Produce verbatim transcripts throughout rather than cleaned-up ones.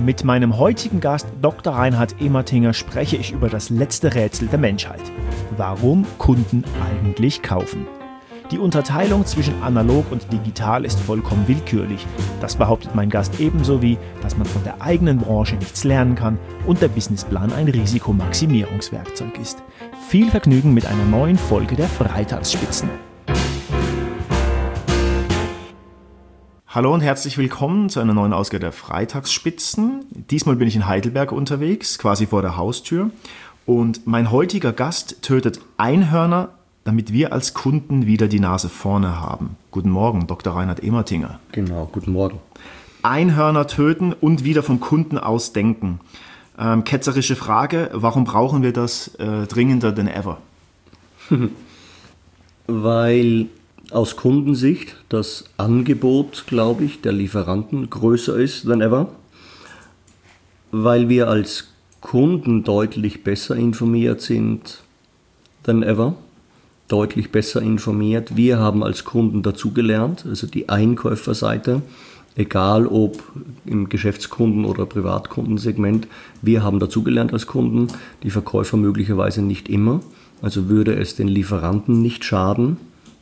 Mit meinem heutigen Gast Doktor Reinhard Emertinger spreche ich über das letzte Rätsel der Menschheit. Warum Kunden eigentlich kaufen. Die Unterteilung zwischen analog und digital ist vollkommen willkürlich. Das behauptet mein Gast ebenso wie, dass man von der eigenen Branche nichts lernen kann und der Businessplan ein Risikomaximierungswerkzeug ist. Viel Vergnügen mit einer neuen Folge der Freitagsspitzen. Hallo und herzlich willkommen zu einer neuen Ausgabe der Freitagsspitzen. Diesmal bin ich in Heidelberg unterwegs, quasi vor der Haustür. Und mein heutiger Gast tötet Einhörner, damit wir als Kunden wieder die Nase vorne haben. Guten Morgen, Doktor Reinhard Emertinger. Genau, guten Morgen. Einhörner töten und wieder vom Kunden aus denken. Ähm, ketzerische Frage, warum brauchen wir das äh, dringender denn ever? Weil aus Kundensicht das Angebot, glaube ich, der Lieferanten größer ist than ever. Weil wir als Kunden deutlich besser informiert sind than ever. Deutlich besser informiert. Wir haben als Kunden dazugelernt, also die Einkäuferseite, egal ob im Geschäftskunden- oder Privatkundensegment, wir haben dazugelernt als Kunden, die Verkäufer möglicherweise nicht immer. Also würde es den Lieferanten nicht schaden,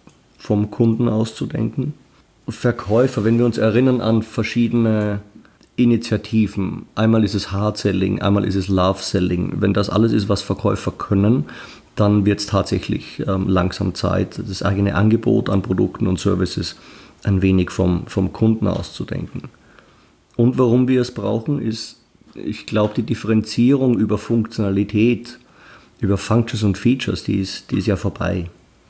vom Kunden auszudenken. Verkäufer, wenn wir uns erinnern an verschiedene Initiativen, einmal ist es Hard Selling, einmal ist es Love Selling, wenn das alles ist, was Verkäufer können, dann wird es tatsächlich ähm, langsam Zeit, das eigene Angebot an Produkten und Services ein wenig vom, vom Kunden auszudenken. Und warum wir es brauchen, ist, ich glaube, die Differenzierung über Funktionalität, über Functions und Features, die ist, die ist ja vorbei.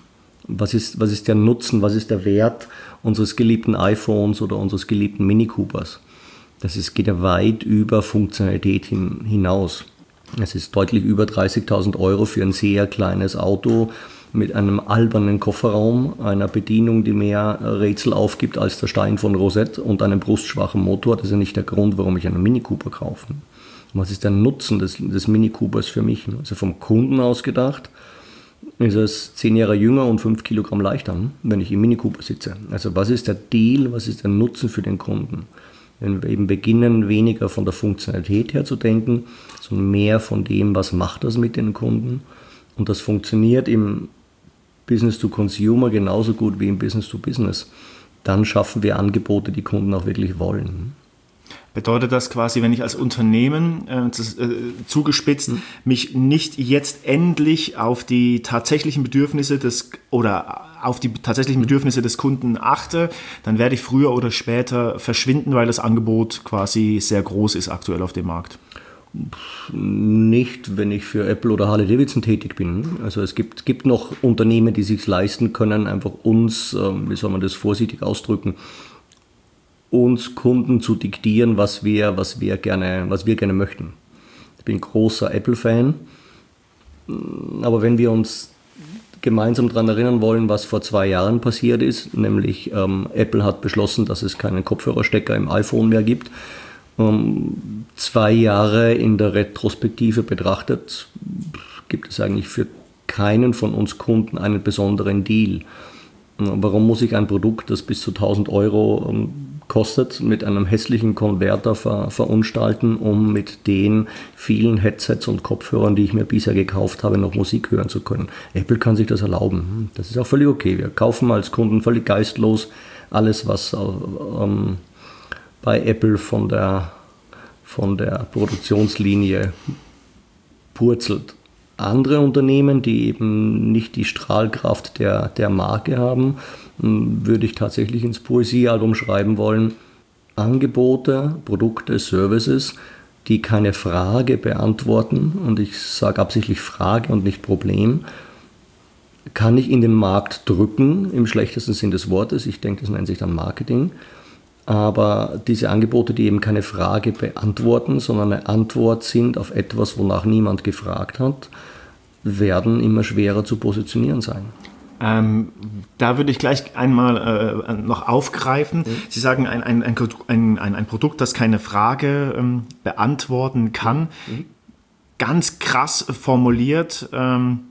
Was ist, was ist der Nutzen, was ist der Wert unseres geliebten iPhones oder unseres geliebten Mini Coopers? Das ist, geht ja weit über Funktionalität hin, hinaus. Es ist deutlich über dreißigtausend Euro für ein sehr kleines Auto mit einem albernen Kofferraum, einer Bedienung, die mehr Rätsel aufgibt als der Stein von Rosette und einem brustschwachen Motor. Das ist ja nicht der Grund, warum ich einen Mini Cooper kaufe. Was ist der Nutzen des, des Mini Coopers für mich? Also vom Kunden aus gedacht ist es zehn Jahre jünger und fünf Kilogramm leichter, wenn ich im Mini Cooper sitze. Also was ist der Deal, was ist der Nutzen für den Kunden? Wenn wir eben beginnen, weniger von der Funktionalität her zu denken, sondern mehr von dem, was macht das mit den Kunden. Und das funktioniert im Business to Consumer genauso gut wie im Business to Business. Dann schaffen wir Angebote, die Kunden auch wirklich wollen. Bedeutet das quasi, wenn ich als Unternehmen, äh, das, äh, zugespitzt, mhm. mich nicht jetzt endlich auf die tatsächlichen Bedürfnisse des oder auf die tatsächlichen Bedürfnisse des Kunden achte, dann werde ich früher oder später verschwinden, weil das Angebot quasi sehr groß ist aktuell auf dem Markt? Nicht, wenn ich für Apple oder Harley Davidson tätig bin. Also es gibt, gibt noch Unternehmen, die sich leisten können, einfach uns, äh, wie soll man das vorsichtig ausdrücken, uns Kunden zu diktieren, was wir, was wir gerne, was wir gerne möchten. Ich bin großer Apple-Fan, aber wenn wir uns gemeinsam daran erinnern wollen, was vor zwei Jahren passiert ist, nämlich ähm, Apple hat beschlossen, dass es keinen Kopfhörerstecker im iPhone mehr gibt. Ähm, zwei Jahre in der Retrospektive betrachtet, gibt es eigentlich für keinen von uns Kunden einen besonderen Deal. Warum muss ich ein Produkt, das bis zu tausend Euro ähm, kostet, mit einem hässlichen Konverter ver, verunstalten, um mit den vielen Headsets und Kopfhörern, die ich mir bisher gekauft habe, noch Musik hören zu können? Apple kann sich das erlauben. Das ist auch völlig okay. Wir kaufen als Kunden völlig geistlos alles, was ähm, bei Apple von der, von der Produktionslinie purzelt. Andere Unternehmen, die eben nicht die Strahlkraft der, der Marke haben, würde ich tatsächlich ins Poesiealbum schreiben wollen. Angebote, Produkte, Services, die keine Frage beantworten, und ich sage absichtlich Frage und nicht Problem, kann ich in den Markt drücken, im schlechtesten Sinn des Wortes. Ich denke, das nennt sich dann Marketing. Aber diese Angebote, die eben keine Frage beantworten, sondern eine Antwort sind auf etwas, wonach niemand gefragt hat, werden immer schwerer zu positionieren sein. Ähm, da würde ich gleich einmal äh, noch aufgreifen. Mhm. Sie sagen, ein, ein, ein, ein, ein Produkt, das keine Frage ähm, beantworten kann. Mhm. Ganz krass formuliert, ähm,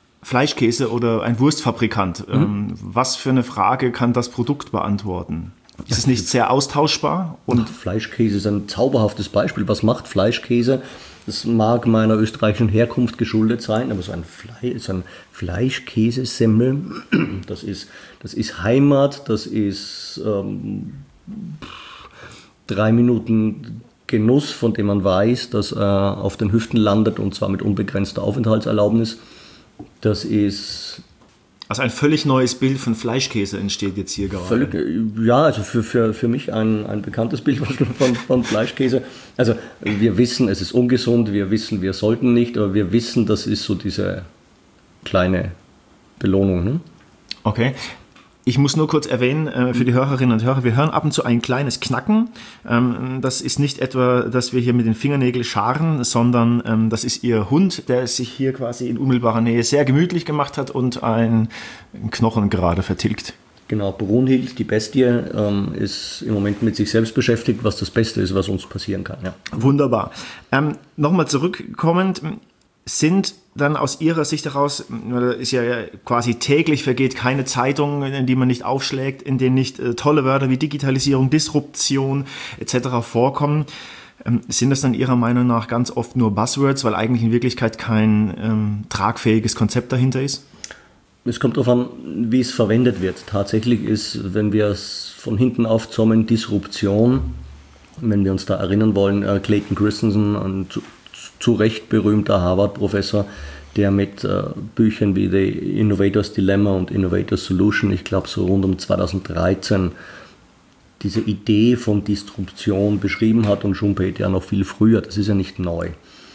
Fleischkäse oder ein Wurstfabrikant. Mhm. Ähm, was für eine Frage kann das Produkt beantworten? Ist es nicht sehr austauschbar? Und Ach, Fleischkäse ist ein zauberhaftes Beispiel. Was macht Fleischkäse? Das mag meiner österreichischen Herkunft geschuldet sein, aber so ein, Fle- so ein Fleischkäsesemmel, das ist, das ist Heimat, das ist ähm, drei Minuten Genuss, von dem man weiß, dass er auf den Hüften landet und zwar mit unbegrenzter Aufenthaltserlaubnis. Das ist... Also ein völlig neues Bild von Fleischkäse entsteht jetzt hier gerade. Völlig, ja, also für, für, für mich ein, ein bekanntes Bild von, von Fleischkäse. Also wir wissen, es ist ungesund, wir wissen, wir sollten nicht, aber wir wissen, das ist so diese kleine Belohnung. Ne? Okay. Ich muss nur kurz erwähnen, äh, für die Hörerinnen und Hörer, wir hören ab und zu ein kleines Knacken. Ähm, das ist nicht etwa, dass wir hier mit den Fingernägeln scharen, sondern ähm, das ist Ihr Hund, der sich hier quasi in unmittelbarer Nähe sehr gemütlich gemacht hat und einen Knochen gerade vertilgt. Genau, Brunhild, die Bestie, ähm, ist im Moment mit sich selbst beschäftigt, was das Beste ist, was uns passieren kann. Ja. Wunderbar. Ähm, Nochmal zurückkommend, sind dann aus Ihrer Sicht heraus, ist ja quasi täglich vergeht keine Zeitung, in die man nicht aufschlägt, in denen nicht äh, tolle Wörter wie Digitalisierung, Disruption et cetera vorkommen. Ähm, sind das dann Ihrer Meinung nach ganz oft nur Buzzwords, weil eigentlich in Wirklichkeit kein ähm, tragfähiges Konzept dahinter ist? Es kommt darauf an, wie es verwendet wird. Tatsächlich ist, wenn wir es von hinten aufzäumen, Disruption, wenn wir uns da erinnern wollen, äh, Clayton Christensen, ein zu, zu Recht berühmter Harvard-Professor, der mit äh, Büchern wie The Innovator's Dilemma und Innovator's Solution, ich glaube so rund um zweitausenddreizehn, diese Idee von Disruption beschrieben hat, und Schumpeter ja noch viel früher, das ist ja nicht neu.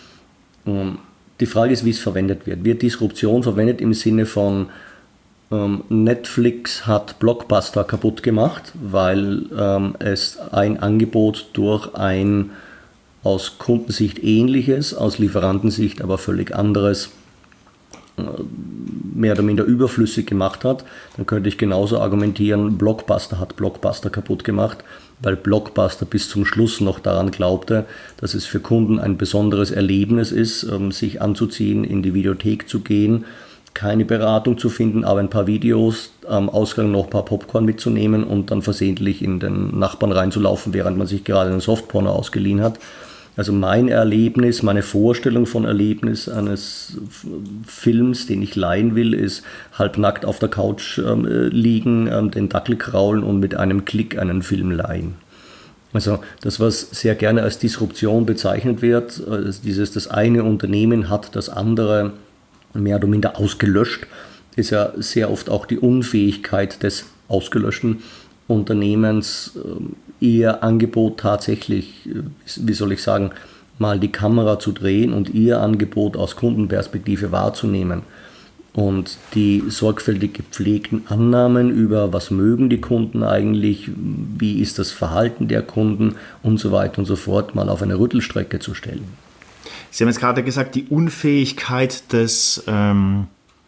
Ähm, die Frage ist, wie es verwendet wird. Wird Disruption verwendet im Sinne von ähm, Netflix hat Blockbuster kaputt gemacht, weil ähm, es ein Angebot durch ein aus Kundensicht ähnliches, aus Lieferantensicht aber völlig anderes, äh, mehr oder minder überflüssig gemacht hat, dann könnte ich genauso argumentieren, Blockbuster hat Blockbuster kaputt gemacht, weil Blockbuster bis zum Schluss noch daran glaubte, dass es für Kunden ein besonderes Erlebnis ist, ähm, sich anzuziehen, in die Videothek zu gehen, keine Beratung zu finden, aber ein paar Videos, am Ausgang noch ein paar Popcorn mitzunehmen und dann versehentlich in den Nachbarn reinzulaufen, während man sich gerade einen Softporno ausgeliehen hat. Also mein Erlebnis, meine Vorstellung von Erlebnis eines Films, den ich leihen will, ist halbnackt auf der Couch ähm, liegen, ähm, den Dackel kraulen und mit einem Klick einen Film leihen. Also das, was sehr gerne als Disruption bezeichnet wird, äh, dieses, das eine Unternehmen hat das andere mehr oder minder ausgelöscht, ist ja sehr oft auch die Unfähigkeit des ausgelöschten Unternehmens, ihr Angebot tatsächlich, wie soll ich sagen, mal die Kamera zu drehen und ihr Angebot aus Kundenperspektive wahrzunehmen. Und die sorgfältig gepflegten Annahmen über, was mögen die Kunden eigentlich, wie ist das Verhalten der Kunden und so weiter und so fort, mal auf eine Rüttelstrecke zu stellen. Sie haben jetzt gerade gesagt, die Unfähigkeit des... Ähm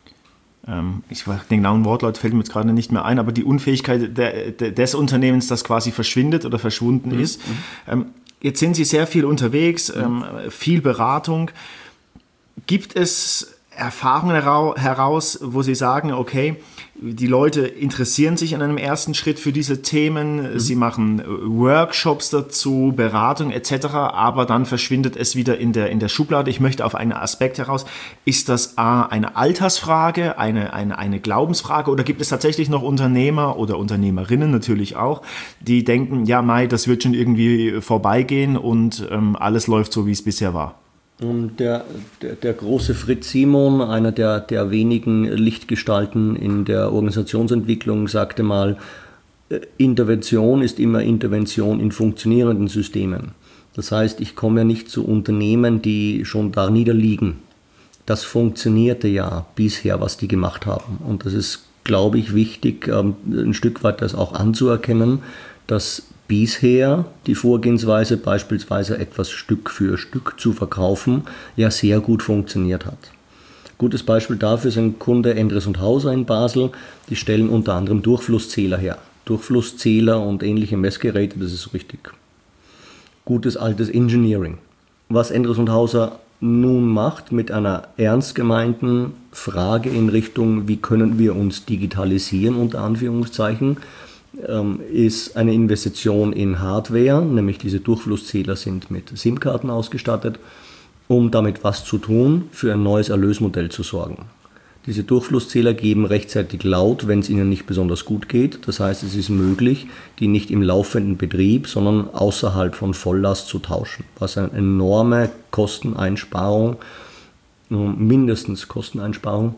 Ich weiß, den genauen Wortlaut fällt mir jetzt gerade nicht mehr ein, aber die Unfähigkeit der, der, des Unternehmens, das quasi verschwindet oder verschwunden mhm. ist. Ähm, jetzt sind Sie sehr viel unterwegs, mhm. ähm, viel Beratung. Gibt es Erfahrungen heraus, wo Sie sagen, okay, die Leute interessieren sich in einem ersten Schritt für diese Themen, mhm. sie machen Workshops dazu, Beratung et cetera, aber dann verschwindet es wieder in der, in der Schublade. Ich möchte auf einen Aspekt heraus. Ist das A, eine Altersfrage, eine, eine, eine Glaubensfrage, oder gibt es tatsächlich noch Unternehmer oder Unternehmerinnen natürlich auch, die denken, ja Mai, das wird schon irgendwie vorbeigehen und ähm, alles läuft so, wie es bisher war? Der, der, der große Fritz Simon, einer der, der wenigen Lichtgestalten in der Organisationsentwicklung, sagte mal, Intervention ist immer Intervention in funktionierenden Systemen. Das heißt, ich komme ja nicht zu Unternehmen, die schon da niederliegen. Das funktionierte ja bisher, was die gemacht haben. Und das ist, glaube ich, wichtig, ein Stück weit das auch anzuerkennen, dass bisher die Vorgehensweise, beispielsweise etwas Stück für Stück zu verkaufen, ja sehr gut funktioniert hat. Gutes Beispiel dafür ist ein Kunde Endres und Hauser in Basel. Die stellen unter anderem Durchflusszähler her. Durchflusszähler und ähnliche Messgeräte, das ist richtig gutes altes Engineering. Was Endres und Hauser nun macht mit einer ernst gemeinten Frage in Richtung, wie können wir uns digitalisieren, unter Anführungszeichen, ähm, ist eine Investition in Hardware, nämlich diese Durchflusszähler sind mit SIM-Karten ausgestattet, um damit was zu tun, für ein neues Erlösmodell zu sorgen. Diese Durchflusszähler geben rechtzeitig laut, wenn es ihnen nicht besonders gut geht. Das heißt, es ist möglich, die nicht im laufenden Betrieb, sondern außerhalb von Volllast zu tauschen, was eine enorme Kosteneinsparung, mindestens Kosteneinsparung,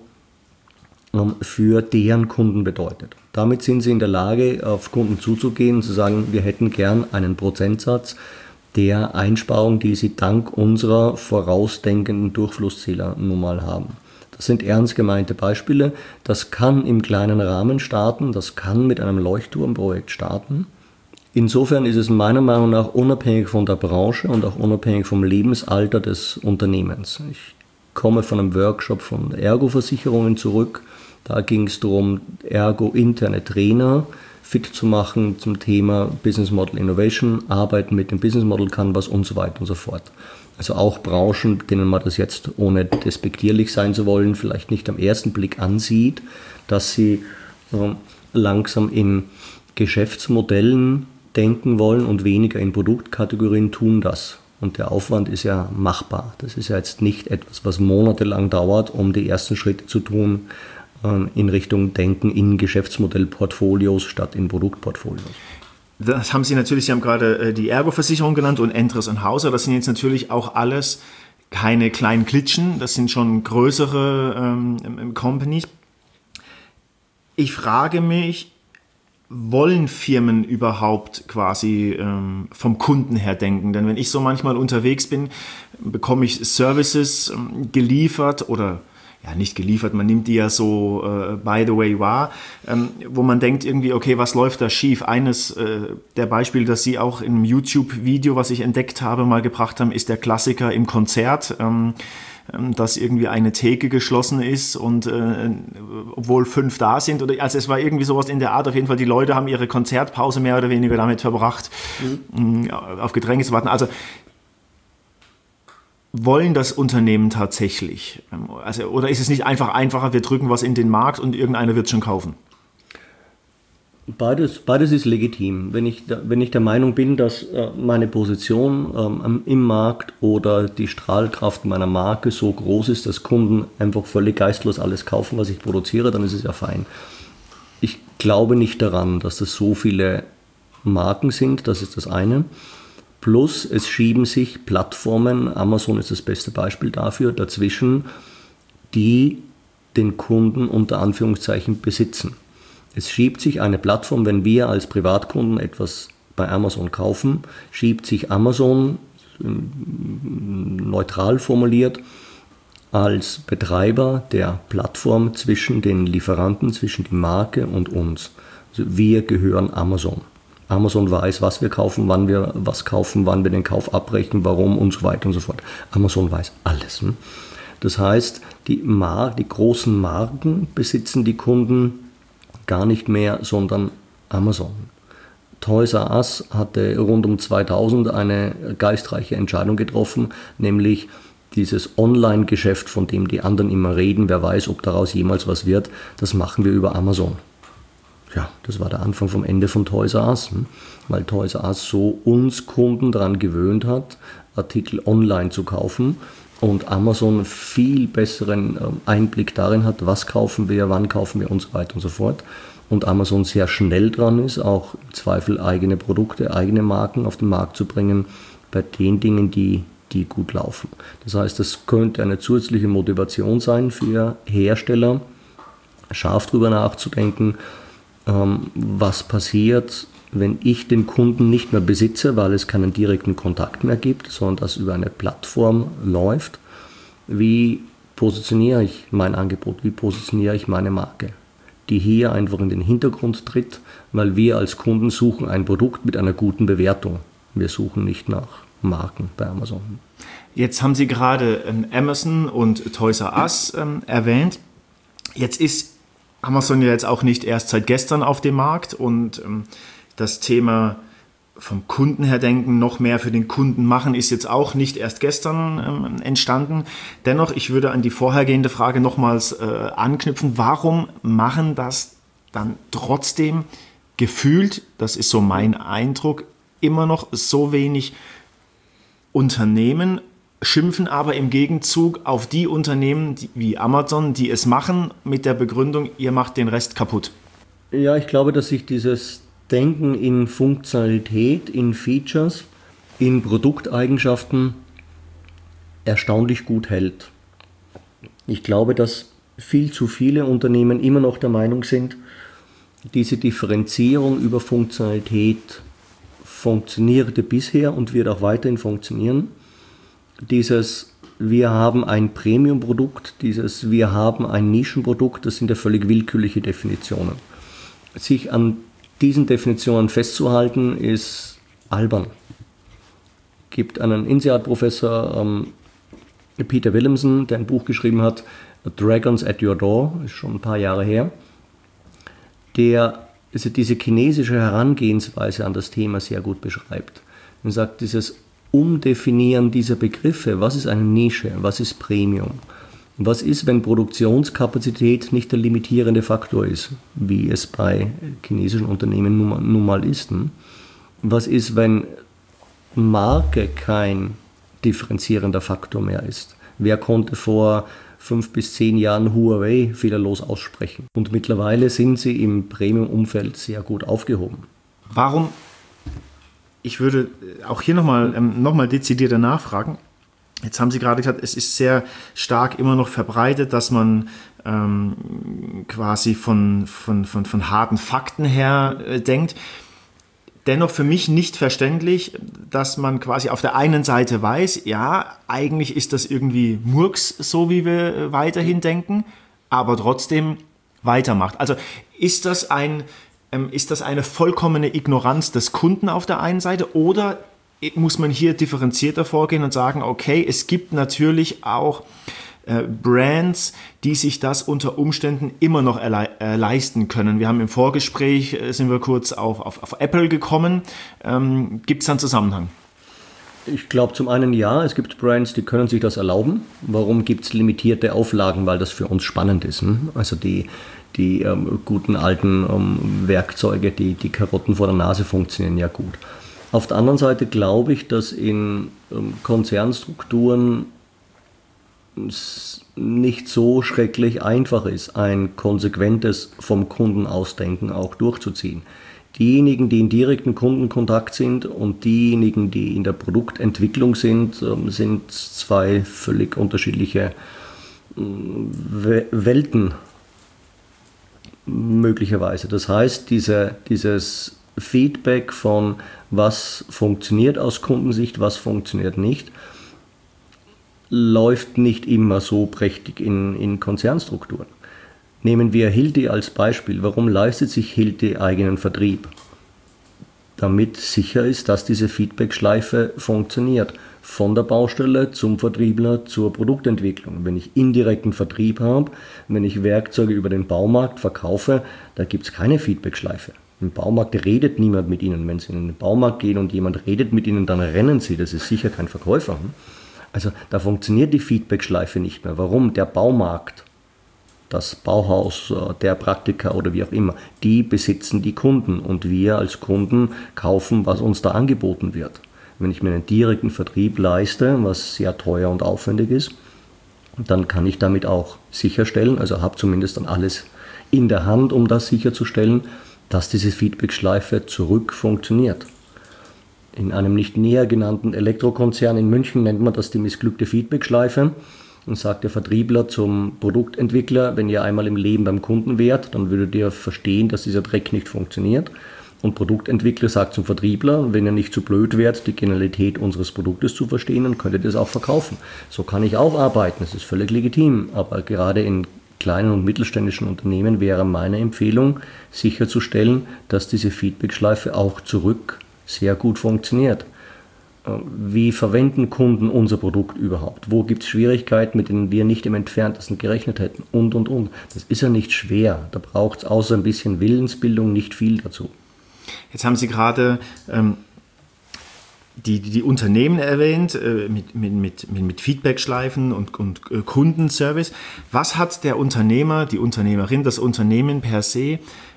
für deren Kunden bedeutet. Damit sind sie in der Lage, auf Kunden zuzugehen und zu sagen, wir hätten gern einen Prozentsatz der Einsparung, die sie dank unserer vorausdenkenden Durchflusszähler nun mal haben. Das sind ernst gemeinte Beispiele. Das kann im kleinen Rahmen starten, das kann mit einem Leuchtturmprojekt starten. Insofern ist es meiner Meinung nach unabhängig von der Branche und auch unabhängig vom Lebensalter des Unternehmens. Ich komme von einem Workshop von Ergo-Versicherungen zurück. Da ging es darum, Ergo-interne Trainer fit zu machen zum Thema Business Model Innovation, Arbeiten mit dem Business Model Canvas und so weiter und so fort. Also auch Branchen, denen man das jetzt, ohne despektierlich sein zu wollen, vielleicht nicht am ersten Blick ansieht, dass sie äh, langsam in Geschäftsmodellen denken wollen und weniger in Produktkategorien, tun das. Und der Aufwand ist ja machbar. Das ist ja jetzt nicht etwas, was monatelang dauert, um die ersten Schritte zu tun äh, in Richtung Denken in Geschäftsmodellportfolios statt in Produktportfolios. Das haben Sie natürlich, Sie haben gerade äh, die Ergo-Versicherung genannt und Entres und Hauser. Das sind jetzt natürlich auch alles keine kleinen Klitschen, das sind schon größere ähm, Companies. Ich frage mich, wollen Firmen überhaupt quasi ähm, vom Kunden her denken? Denn wenn ich so manchmal unterwegs bin, bekomme ich Services ähm, geliefert oder ja, nicht geliefert, man nimmt die ja so äh, by the way wahr, ähm, wo man denkt irgendwie, okay, was läuft da schief? Eines äh, der Beispiele, das Sie auch im YouTube-Video, was ich entdeckt habe, mal gebracht haben, ist der Klassiker im Konzert, ähm, dass irgendwie eine Theke geschlossen ist und äh, obwohl fünf da sind. Oder, also es war irgendwie sowas in der Art. Auf jeden Fall, die Leute haben ihre Konzertpause mehr oder weniger damit verbracht, mhm. auf Getränke zu warten. Also wollen das Unternehmen tatsächlich? Also, oder ist es nicht einfach einfacher, wir drücken was in den Markt und irgendeiner wird schon kaufen? Beides, beides ist legitim. Wenn ich, wenn ich der Meinung bin, dass äh, meine Position ähm, im Markt oder die Strahlkraft meiner Marke so groß ist, dass Kunden einfach völlig geistlos alles kaufen, was ich produziere, dann ist es ja fein. Ich glaube nicht daran, dass das so viele Marken sind, das ist das eine. Plus es schieben sich Plattformen, Amazon ist das beste Beispiel dafür, dazwischen, die den Kunden unter Anführungszeichen besitzen. Es schiebt sich eine Plattform, wenn wir als Privatkunden etwas bei Amazon kaufen, schiebt sich Amazon, neutral formuliert, als Betreiber der Plattform zwischen den Lieferanten, zwischen die Marke und uns. Also wir gehören Amazon. Amazon weiß, was wir kaufen, wann wir was kaufen, wann wir den Kauf abbrechen, warum und so weiter und so fort. Amazon weiß alles. Das heißt, die, Mar- die großen Marken besitzen die Kunden gar nicht mehr, sondern Amazon. Toys R Us hatte rund um zweitausend eine geistreiche Entscheidung getroffen, nämlich dieses Online-Geschäft, von dem die anderen immer reden, wer weiß, ob daraus jemals was wird, das machen wir über Amazon. Ja, das war der Anfang vom Ende von Toys R Us, weil Toys R Us so uns Kunden daran gewöhnt hat, Artikel online zu kaufen und Amazon viel besseren Einblick darin hat, was kaufen wir, wann kaufen wir und so weiter und so fort. Und Amazon sehr schnell dran ist, auch im Zweifel eigene Produkte, eigene Marken auf den Markt zu bringen, bei den Dingen, die, die gut laufen. Das heißt, das könnte eine zusätzliche Motivation sein für Hersteller, scharf drüber nachzudenken, ähm, was passiert, wenn ich den Kunden nicht mehr besitze, weil es keinen direkten Kontakt mehr gibt, sondern das über eine Plattform läuft. Wie positioniere ich mein Angebot? Wie positioniere ich meine Marke? Die hier einfach in den Hintergrund tritt, weil wir als Kunden suchen ein Produkt mit einer guten Bewertung. Wir suchen nicht nach Marken bei Amazon. Jetzt haben Sie gerade ähm, Amazon und Toys R Us ähm, erwähnt. Jetzt ist Amazon ja jetzt auch nicht erst seit gestern auf dem Markt und ähm, das Thema vom Kunden her denken, noch mehr für den Kunden machen, ist jetzt auch nicht erst gestern ähm, entstanden. Dennoch, ich würde an die vorhergehende Frage nochmals äh, anknüpfen. Warum machen das dann trotzdem gefühlt, das ist so mein Eindruck, immer noch so wenig Unternehmen, schimpfen aber im Gegenzug auf die Unternehmen die, wie Amazon, die es machen, mit der Begründung, ihr macht den Rest kaputt. Ja, ich glaube, dass sich dieses Denken in Funktionalität, in Features, in Produkteigenschaften erstaunlich gut hält. Ich glaube, dass viel zu viele Unternehmen immer noch der Meinung sind, diese Differenzierung über Funktionalität funktionierte bisher und wird auch weiterhin funktionieren. Dieses wir haben ein Premium-Produkt, dieses wir haben ein Nischenprodukt, das sind ja völlig willkürliche Definitionen. Sich an diesen Definitionen festzuhalten, ist albern. Es gibt einen INSEAD-Professor, ähm, Peter Williamson, der ein Buch geschrieben hat, Dragons at Your Door, ist schon ein paar Jahre her, der also diese chinesische Herangehensweise an das Thema sehr gut beschreibt. Er sagt, dieses Umdefinieren dieser Begriffe, was ist eine Nische, was ist Premium, was ist, wenn Produktionskapazität nicht der limitierende Faktor ist, wie es bei chinesischen Unternehmen nun, nun mal ist. Was ist, wenn Marke kein differenzierender Faktor mehr ist? Wer konnte vor fünf bis zehn Jahren Huawei fehlerlos aussprechen? Und mittlerweile sind sie im Premium-Umfeld sehr gut aufgehoben. Warum? Ich würde auch hier nochmal ähm, noch mal dezidierter nachfragen. Jetzt haben Sie gerade gesagt, es ist sehr stark immer noch verbreitet, dass man ähm, quasi von, von, von, von harten Fakten her äh, denkt. Dennoch für mich nicht verständlich, dass man quasi auf der einen Seite weiß, ja, eigentlich ist das irgendwie Murks, so wie wir weiterhin denken, aber trotzdem weitermacht. Also ist das ein, ähm, ist das eine vollkommene Ignoranz des Kunden auf der einen Seite oder muss man hier differenzierter vorgehen und sagen, okay, es gibt natürlich auch äh, Brands, die sich das unter Umständen immer noch erle- äh, leisten können. Wir haben im Vorgespräch, äh, sind wir kurz auf, auf, auf Apple gekommen. Ähm, gibt es da einen Zusammenhang? Ich glaube zum einen ja, es gibt Brands, die können sich das erlauben. Warum gibt es limitierte Auflagen? Weil das für uns spannend ist. Hm? Also die, die ähm, guten alten ähm, Werkzeuge, die, die Karotten vor der Nase funktionieren ja gut. Auf der anderen Seite glaube ich, dass in ähm, Konzernstrukturen es nicht so schrecklich einfach ist, ein konsequentes vom Kunden Ausdenken auch durchzuziehen. Diejenigen, die in direkten Kundenkontakt sind und diejenigen, die in der Produktentwicklung sind, ähm, sind zwei völlig unterschiedliche äh, Welten möglicherweise. Das heißt, diese, dieses Feedback von was funktioniert aus Kundensicht, was funktioniert nicht, läuft nicht immer so prächtig in, in Konzernstrukturen. Nehmen wir Hilti als Beispiel. Warum leistet sich Hilti eigenen Vertrieb? Damit sicher ist, dass diese Feedback-Schleife funktioniert. Von der Baustelle zum Vertriebler zur Produktentwicklung. Wenn ich indirekten Vertrieb habe, wenn ich Werkzeuge über den Baumarkt verkaufe, da gibt es keine Feedback-Schleife. Im Baumarkt redet niemand mit Ihnen. Wenn Sie in den Baumarkt gehen und jemand redet mit Ihnen, dann rennen Sie. Das ist sicher kein Verkäufer. Also da funktioniert die Feedback-Schleife nicht mehr. Warum? Der Baumarkt, das Bauhaus, der Praktiker oder wie auch immer, die besitzen die Kunden und wir als Kunden kaufen, was uns da angeboten wird. Wenn ich mir einen direkten Vertrieb leiste, was sehr teuer und aufwendig ist, dann kann ich damit auch sicherstellen, also habe zumindest dann alles in der Hand, um das sicherzustellen, dass diese Feedback-Schleife zurück funktioniert. In einem nicht näher genannten Elektrokonzern in München nennt man das die missglückte Feedback-Schleife und sagt der Vertriebler zum Produktentwickler, wenn ihr einmal im Leben beim Kunden wärt, dann würdet ihr verstehen, dass dieser Dreck nicht funktioniert. Und Produktentwickler sagt zum Vertriebler, wenn ihr nicht zu blöd wärt, die Genialität unseres Produktes zu verstehen, dann könnt ihr das auch verkaufen. So kann ich auch arbeiten, das ist völlig legitim, aber gerade in kleinen und mittelständischen Unternehmen wäre meine Empfehlung, sicherzustellen, dass diese Feedback-Schleife auch zurück sehr gut funktioniert. Wie verwenden Kunden unser Produkt überhaupt? Wo gibt es Schwierigkeiten, mit denen wir nicht im Entferntesten gerechnet hätten? Und, und, und. Das ist ja nicht schwer. Da braucht es außer ein bisschen Willensbildung nicht viel dazu. Jetzt haben Sie gerade ähm, die, die, die Unternehmen erwähnt, äh, mit, mit, mit, mit Feedback-Schleifen und, und äh, Kundenservice. Was hat der Unternehmer, die Unternehmerin, das Unternehmen per se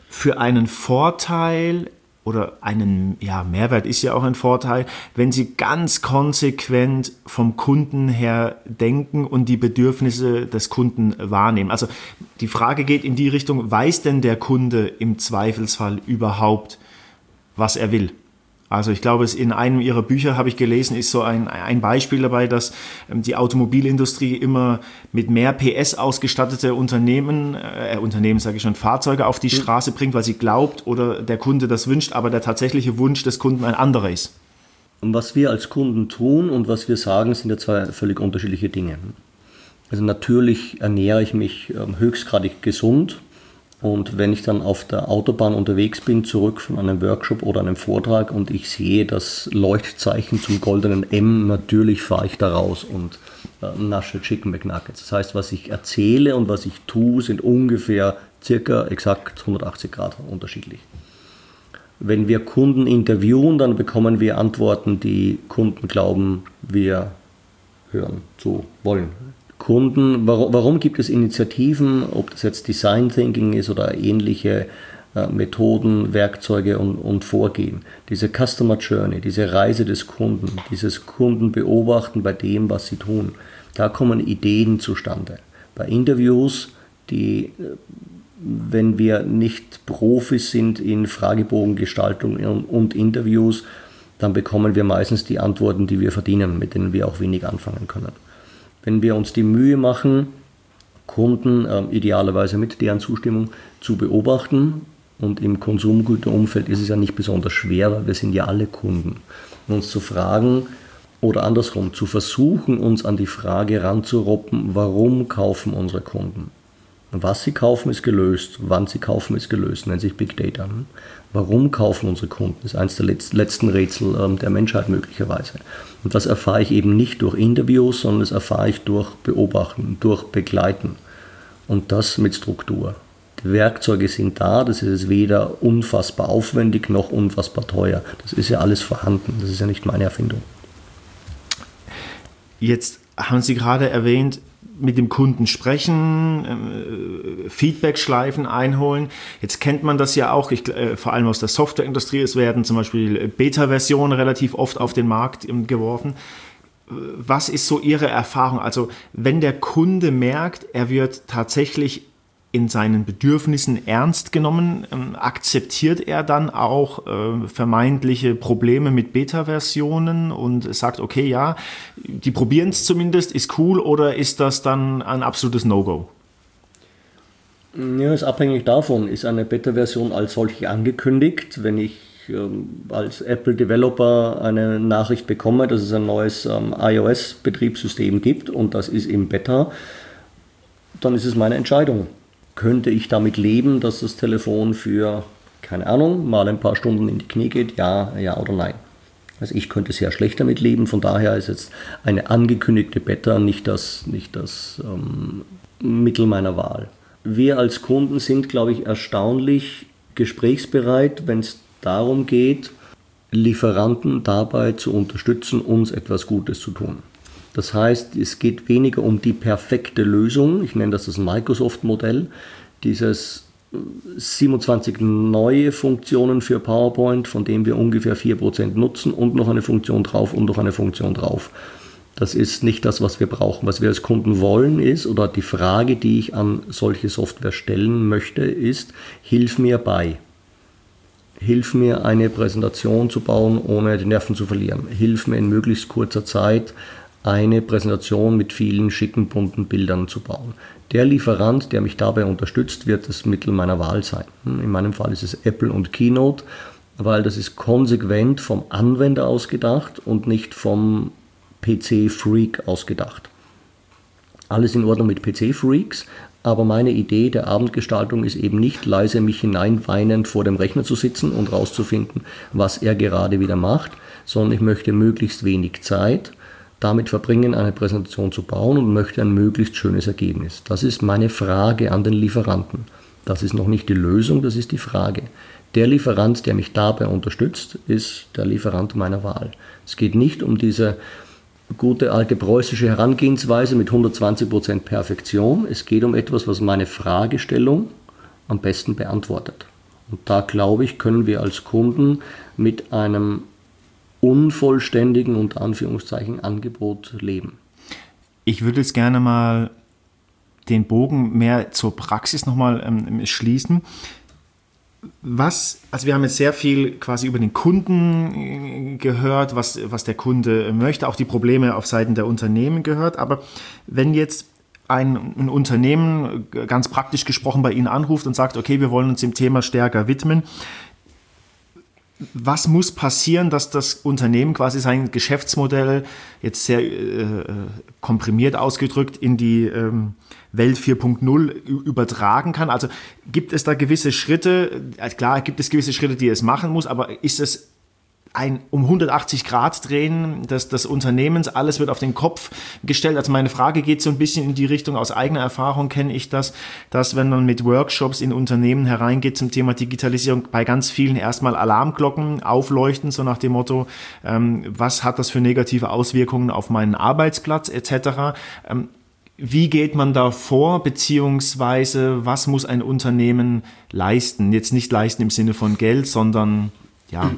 für einen Vorteil oder einen ja, Mehrwert ist ja auch ein Vorteil, wenn Sie ganz konsequent vom Kunden her denken und die Bedürfnisse des Kunden wahrnehmen. Also die Frage geht in die Richtung, weiß denn der Kunde im Zweifelsfall überhaupt, was er will? Also ich glaube, es in einem Ihrer Bücher habe ich gelesen, ist so ein, ein Beispiel dabei, dass die Automobilindustrie immer mit mehr P S ausgestattete Unternehmen, äh, Unternehmen sage ich schon, Fahrzeuge auf die Straße bringt, weil sie glaubt oder der Kunde das wünscht, aber der tatsächliche Wunsch des Kunden ein anderer ist. Und was wir als Kunden tun und was wir sagen, sind ja zwei völlig unterschiedliche Dinge. Also natürlich ernähre ich mich höchstgradig gesund. Und wenn ich dann auf der Autobahn unterwegs bin, zurück von einem Workshop oder einem Vortrag und ich sehe das Leuchtzeichen zum goldenen M, natürlich fahre ich da raus und äh, nasche Chicken McNuggets. Das heißt, was ich erzähle und was ich tue, sind ungefähr circa exakt hundertachtzig Grad unterschiedlich. Wenn wir Kunden interviewen, dann bekommen wir Antworten, die Kunden glauben, wir hören zu wollen. Kunden, warum, warum gibt es Initiativen, ob das jetzt Design Thinking ist oder ähnliche äh, Methoden, Werkzeuge und, und Vorgehen. Diese Customer Journey, diese Reise des Kunden, dieses Kundenbeobachten bei dem, was sie tun, da kommen Ideen zustande. Bei Interviews, die, wenn wir nicht Profis sind in Fragebogengestaltung und, und Interviews, dann bekommen wir meistens die Antworten, die wir verdienen, mit denen wir auch wenig anfangen können. Wenn wir uns die Mühe machen, Kunden äh, idealerweise mit deren Zustimmung zu beobachten, und im Konsumgüterumfeld ist es ja nicht besonders schwer, weil wir sind ja alle Kunden, uns zu fragen oder andersrum, zu versuchen, uns an die Frage ranzuroppen, warum kaufen unsere Kunden? Was sie kaufen, ist gelöst. Wann sie kaufen, ist gelöst. Nennt sich Big Data. Warum kaufen unsere Kunden? Das ist eines der letzten Rätsel der Menschheit möglicherweise. Und das erfahre ich eben nicht durch Interviews, sondern das erfahre ich durch Beobachten, durch Begleiten. Und das mit Struktur. Die Werkzeuge sind da, das ist weder unfassbar aufwendig noch unfassbar teuer. Das ist ja alles vorhanden, das ist ja nicht meine Erfindung. Jetzt haben Sie gerade erwähnt, mit dem Kunden sprechen, äh, Feedback-Schleifen einholen. Jetzt kennt man das ja auch, ich, äh, vor allem aus der Softwareindustrie. Es werden zum Beispiel Beta-Versionen relativ oft auf den Markt ähm, geworfen. Was ist so Ihre Erfahrung? Also wenn der Kunde merkt, er wird tatsächlich in seinen Bedürfnissen ernst genommen, ähm, akzeptiert er dann auch äh, vermeintliche Probleme mit Beta-Versionen und sagt, okay, ja, die probieren es zumindest, ist cool, oder ist das dann ein absolutes No-Go? Ja, ist abhängig davon. Ist eine Beta-Version als solche angekündigt? Wenn ich ähm, als Apple-Developer eine Nachricht bekomme, dass es ein neues ähm, iOS-Betriebssystem gibt und das ist im Beta, dann ist es meine Entscheidung. Könnte ich damit leben, dass das Telefon für, keine Ahnung, mal ein paar Stunden in die Knie geht? Ja, ja oder nein. Also ich könnte sehr schlecht damit leben, von daher ist jetzt eine angekündigte Beta nicht das, nicht das ähm, Mittel meiner Wahl. Wir als Kunden sind, glaube ich, erstaunlich gesprächsbereit, wenn es darum geht, Lieferanten dabei zu unterstützen, uns etwas Gutes zu tun. Das heißt, es geht weniger um die perfekte Lösung, ich nenne das das Microsoft-Modell, dieses siebenundzwanzig neue Funktionen für PowerPoint, von dem wir ungefähr vier Prozent nutzen und noch eine Funktion drauf und noch eine Funktion drauf. Das ist nicht das, was wir brauchen. Was wir als Kunden wollen ist, oder die Frage, die ich an solche Software stellen möchte, ist, hilf mir bei. Hilf mir, eine Präsentation zu bauen, ohne die Nerven zu verlieren. Hilf mir in möglichst kurzer Zeit, eine Präsentation mit vielen schicken, bunten Bildern zu bauen. Der Lieferant, der mich dabei unterstützt, wird das Mittel meiner Wahl sein. In meinem Fall ist es Apple und Keynote, weil das ist konsequent vom Anwender ausgedacht und nicht vom P C-Freak ausgedacht. Alles in Ordnung mit P C-Freaks, aber meine Idee der Abendgestaltung ist eben nicht, leise mich hineinweinend vor dem Rechner zu sitzen und rauszufinden, was er gerade wieder macht, sondern ich möchte möglichst wenig Zeit damit verbringen, eine Präsentation zu bauen und möchte ein möglichst schönes Ergebnis. Das ist meine Frage an den Lieferanten. Das ist noch nicht die Lösung, das ist die Frage. Der Lieferant, der mich dabei unterstützt, ist der Lieferant meiner Wahl. Es geht nicht um diese gute alte preußische Herangehensweise mit hundertzwanzig Prozent Perfektion. Es geht um etwas, was meine Fragestellung am besten beantwortet. Und da, glaube ich, können wir als Kunden mit einem unvollständigen, unter Anführungszeichen, Angebot leben. Ich würde jetzt gerne mal den Bogen mehr zur Praxis nochmal ähm, schließen. Was, also wir haben jetzt sehr viel quasi über den Kunden gehört, was, was der Kunde möchte, auch die Probleme auf Seiten der Unternehmen gehört. Aber wenn jetzt ein, ein Unternehmen ganz praktisch gesprochen bei Ihnen anruft und sagt, okay, wir wollen uns dem Thema stärker widmen, was muss passieren, dass das Unternehmen quasi sein Geschäftsmodell jetzt sehr äh, komprimiert ausgedrückt in die ähm, Welt vier Punkt null übertragen kann? Also gibt es da gewisse Schritte, klar gibt es gewisse Schritte, die es machen muss, aber ist es ein um hundertachtzig Grad Drehen des, des Unternehmens, alles wird auf den Kopf gestellt? Also meine Frage geht so ein bisschen in die Richtung, aus eigener Erfahrung kenne ich das, dass wenn man mit Workshops in Unternehmen hereingeht zum Thema Digitalisierung, bei ganz vielen erstmal Alarmglocken aufleuchten, so nach dem Motto, ähm, was hat das für negative Auswirkungen auf meinen Arbeitsplatz et cetera. Ähm, Wie geht man da vor, beziehungsweise was muss ein Unternehmen leisten? Jetzt nicht leisten im Sinne von Geld, sondern ja.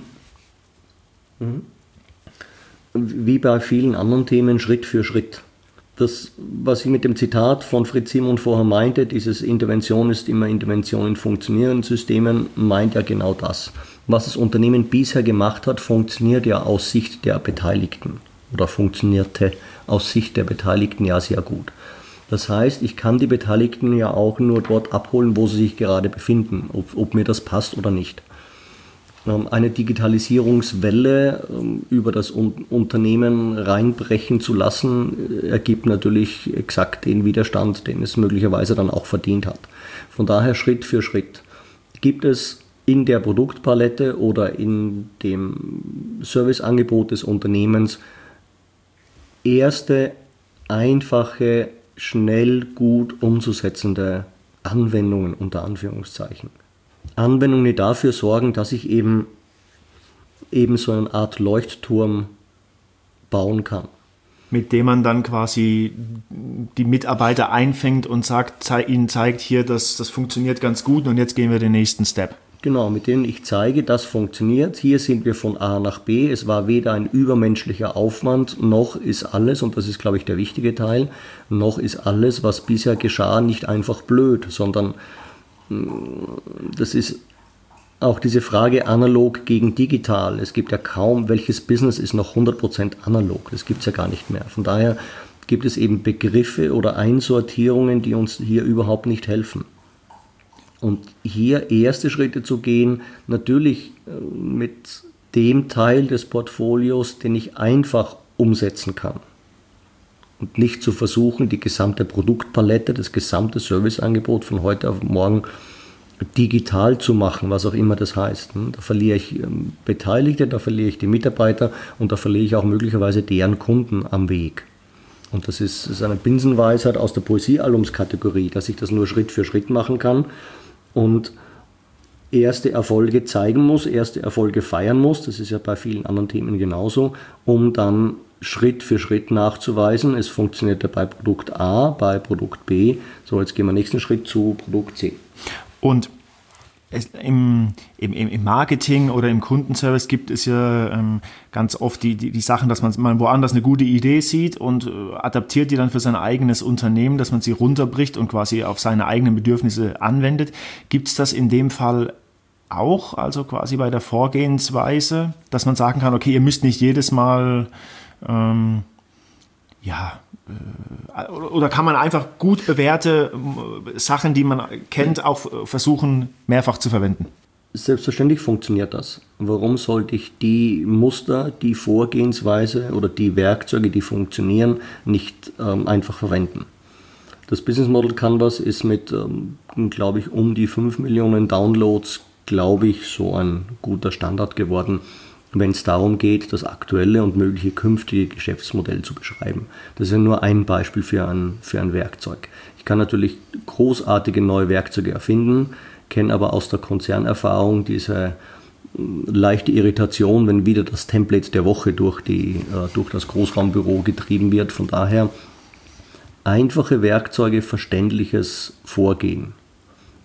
Wie bei vielen anderen Themen Schritt für Schritt. Das, was ich mit dem Zitat von Fritz Simon vorher meinte, dieses Intervention ist immer Intervention in funktionierenden Systemen, meint ja genau das. Was das Unternehmen bisher gemacht hat, funktioniert ja aus Sicht der Beteiligten oder funktionierte aus Sicht der Beteiligten ja sehr gut. Das heißt, ich kann die Beteiligten ja auch nur dort abholen, wo sie sich gerade befinden, ob, ob mir das passt oder nicht. Eine Digitalisierungswelle über das Unternehmen reinbrechen zu lassen, ergibt natürlich exakt den Widerstand, den es möglicherweise dann auch verdient hat. Von daher Schritt für Schritt. Gibt es in der Produktpalette oder in dem Serviceangebot des Unternehmens erste, einfache, schnell, gut umzusetzende Anwendungen unter Anführungszeichen. Anwendungen, die dafür sorgen, dass ich eben, eben so eine Art Leuchtturm bauen kann. Mit dem man dann quasi die Mitarbeiter einfängt und sagt, zei- ihnen zeigt hier, dass das funktioniert ganz gut und jetzt gehen wir den nächsten Step. Genau, mit denen ich zeige, das funktioniert. Hier sind wir von A nach B. Es war weder ein übermenschlicher Aufwand, noch ist alles, und das ist, glaube ich, der wichtige Teil, noch ist alles, was bisher geschah, nicht einfach blöd, sondern das ist auch diese Frage analog gegen digital. Es gibt ja kaum, welches Business ist noch hundert Prozent analog. Das gibt es ja gar nicht mehr. Von daher gibt es eben Begriffe oder Einsortierungen, die uns hier überhaupt nicht helfen. Und hier erste Schritte zu gehen, natürlich mit dem Teil des Portfolios, den ich einfach umsetzen kann. Und nicht zu versuchen, die gesamte Produktpalette, das gesamte Serviceangebot von heute auf morgen digital zu machen, was auch immer das heißt. Da verliere ich Beteiligte, da verliere ich die Mitarbeiter und da verliere ich auch möglicherweise deren Kunden am Weg. Und das ist, das ist eine Binsenweisheit aus der Poesiealbumskategorie, dass ich das nur Schritt für Schritt machen kann und erste Erfolge zeigen muss, erste Erfolge feiern muss, das ist ja bei vielen anderen Themen genauso, um dann Schritt für Schritt nachzuweisen, es funktioniert ja bei Produkt A, bei Produkt B, so jetzt gehen wir nächsten Schritt zu Produkt C. Und es, im, im, im Marketing oder im Kundenservice gibt es ja ähm, ganz oft die, die, die Sachen, dass man, man woanders eine gute Idee sieht und äh, adaptiert die dann für sein eigenes Unternehmen, dass man sie runterbricht und quasi auf seine eigenen Bedürfnisse anwendet. Gibt es das in dem Fall auch, also quasi bei der Vorgehensweise, dass man sagen kann, okay, ihr müsst nicht jedes Mal Ähm, ja, äh, oder kann man einfach gut bewährte äh, Sachen, die man kennt, auch versuchen, mehrfach zu verwenden? Selbstverständlich funktioniert das. Warum sollte ich die Muster, die Vorgehensweise oder die Werkzeuge, die funktionieren, nicht ähm, einfach verwenden? Das Business Model Canvas ist mit, ähm, glaube ich, um die fünf Millionen Downloads, glaube ich, so ein guter Standard geworden, wenn es darum geht, das aktuelle und mögliche künftige Geschäftsmodell zu beschreiben. Das ist ja nur ein Beispiel für ein, für ein Werkzeug. Ich kann natürlich großartige neue Werkzeuge erfinden, kenne aber aus der Konzernerfahrung diese leichte Irritation, wenn wieder das Template der Woche durch, die, durch das Großraumbüro getrieben wird. Von daher einfache Werkzeuge, verständliches Vorgehen.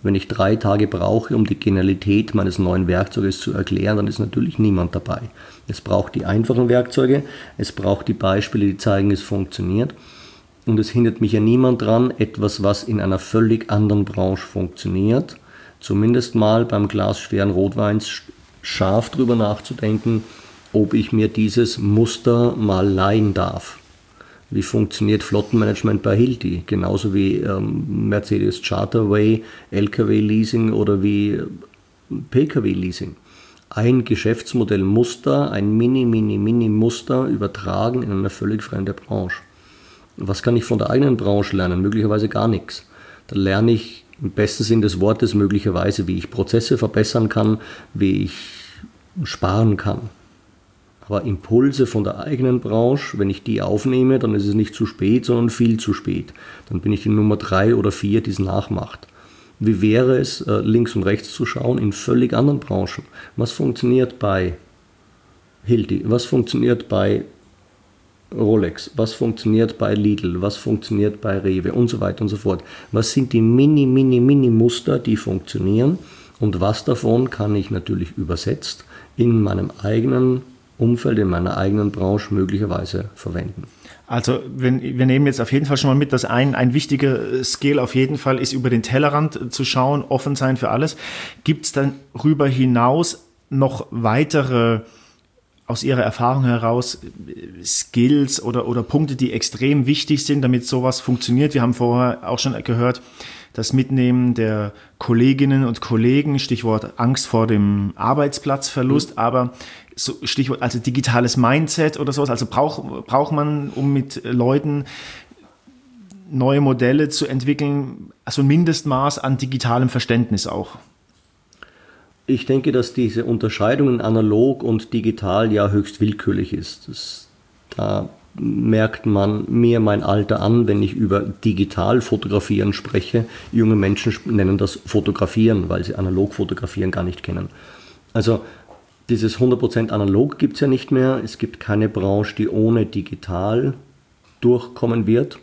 Wenn ich drei Tage brauche, um die Genialität meines neuen Werkzeuges zu erklären, dann ist natürlich niemand dabei. Es braucht die einfachen Werkzeuge, es braucht die Beispiele, die zeigen, es funktioniert. Und es hindert mich ja niemand dran, etwas, was in einer völlig anderen Branche funktioniert, zumindest mal beim Glas schweren Rotweins scharf drüber nachzudenken, ob ich mir dieses Muster mal leihen darf. Wie funktioniert Flottenmanagement bei Hilti? Genauso wie ähm, Mercedes Charterway, L K W-Leasing oder wie P K W-Leasing. Ein Geschäftsmodell-Muster, ein Mini-Mini-Mini-Muster übertragen in eine völlig fremde Branche. Was kann ich von der eigenen Branche lernen? Möglicherweise gar nichts. Da lerne ich im besten Sinn des Wortes möglicherweise, wie ich Prozesse verbessern kann, wie ich sparen kann. Aber Impulse von der eigenen Branche, wenn ich die aufnehme, dann ist es nicht zu spät, sondern viel zu spät. Dann bin ich die Nummer drei oder vier, die es nachmacht. Wie wäre es, links und rechts zu schauen in völlig anderen Branchen? Was funktioniert bei Hilti? Was funktioniert bei Rolex? Was funktioniert bei Lidl? Was funktioniert bei Rewe? Und so weiter und so fort. Was sind die Mini, Mini, Mini-Muster, die funktionieren? Und was davon kann ich natürlich übersetzt in meinem eigenen Umfeld, in meiner eigenen Branche möglicherweise verwenden. Also wenn, wir nehmen jetzt auf jeden Fall schon mal mit, dass ein, ein wichtiger Skill auf jeden Fall ist, über den Tellerrand zu schauen, offen sein für alles. Gibt es dann darüber hinaus noch weitere, aus Ihrer Erfahrung heraus, Skills oder, oder Punkte, die extrem wichtig sind, damit sowas funktioniert? Wir haben vorher auch schon gehört, das Mitnehmen der Kolleginnen und Kollegen, Stichwort Angst vor dem Arbeitsplatzverlust, mhm. aber so Stichwort also digitales Mindset oder sowas, also braucht braucht man, um mit Leuten neue Modelle zu entwickeln, also ein Mindestmaß an digitalem Verständnis auch? Ich denke, dass diese Unterscheidung in analog und digital ja höchst willkürlich ist. Das, da merkt man mir mein Alter an, wenn ich über digital fotografieren spreche. Junge Menschen nennen das Fotografieren, weil sie analog fotografieren gar nicht kennen. Also dieses hundert Prozent analog gibt es ja nicht mehr. Es gibt keine Branche, die ohne digital durchkommen wird.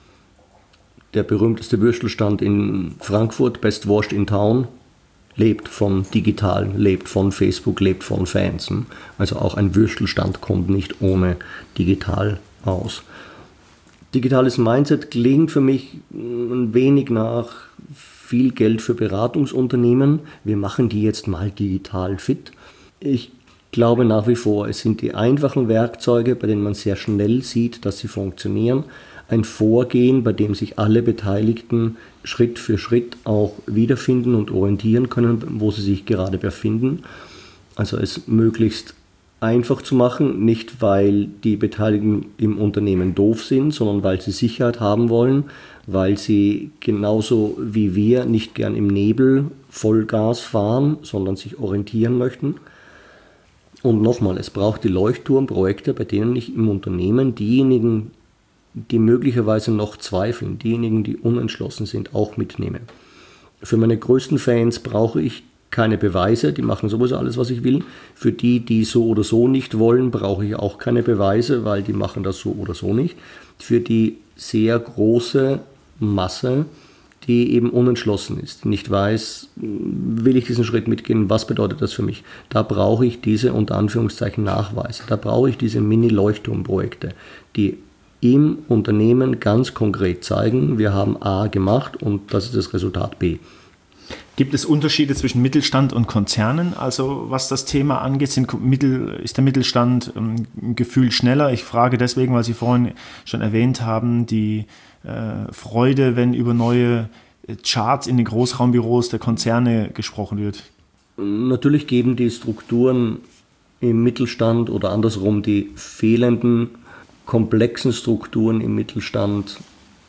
Der berühmteste Würstelstand in Frankfurt, Best Wurst in Town, lebt von digital, lebt von Facebook, lebt von Fans. Also auch ein Würstelstand kommt nicht ohne digital aus. Digitales Mindset klingt für mich ein wenig nach viel Geld für Beratungsunternehmen. Wir machen die jetzt mal digital fit. Ich glaube nach wie vor, es sind die einfachen Werkzeuge, bei denen man sehr schnell sieht, dass sie funktionieren. Ein Vorgehen, bei dem sich alle Beteiligten Schritt für Schritt auch wiederfinden und orientieren können, wo sie sich gerade befinden. Also es möglichst einfach zu machen, nicht weil die Beteiligten im Unternehmen doof sind, sondern weil sie Sicherheit haben wollen, weil sie genauso wie wir nicht gern im Nebel Vollgas fahren, sondern sich orientieren möchten. Und nochmal, es braucht die Leuchtturmprojekte, bei denen ich im Unternehmen diejenigen, die möglicherweise noch zweifeln, diejenigen, die unentschlossen sind, auch mitnehme. Für meine größten Fans brauche ich keine Beweise, die machen sowieso alles, was ich will. Für die, die so oder so nicht wollen, brauche ich auch keine Beweise, weil die machen das so oder so nicht. Für die sehr große Masse, die eben unentschlossen ist, nicht weiß, will ich diesen Schritt mitgehen, was bedeutet das für mich? Da brauche ich diese unter Anführungszeichen Nachweise, da brauche ich diese Mini-Leuchtturmprojekte, die im Unternehmen ganz konkret zeigen, wir haben A gemacht und das ist das Resultat B. Gibt es Unterschiede zwischen Mittelstand und Konzernen? Also was das Thema angeht, sind Mittel, ist der Mittelstand ähm, gefühlt schneller? Ich frage deswegen, weil Sie vorhin schon erwähnt haben, die äh, Freude, wenn über neue Charts in den Großraumbüros der Konzerne gesprochen wird. Natürlich geben die Strukturen im Mittelstand oder andersrum die fehlenden komplexen Strukturen im Mittelstand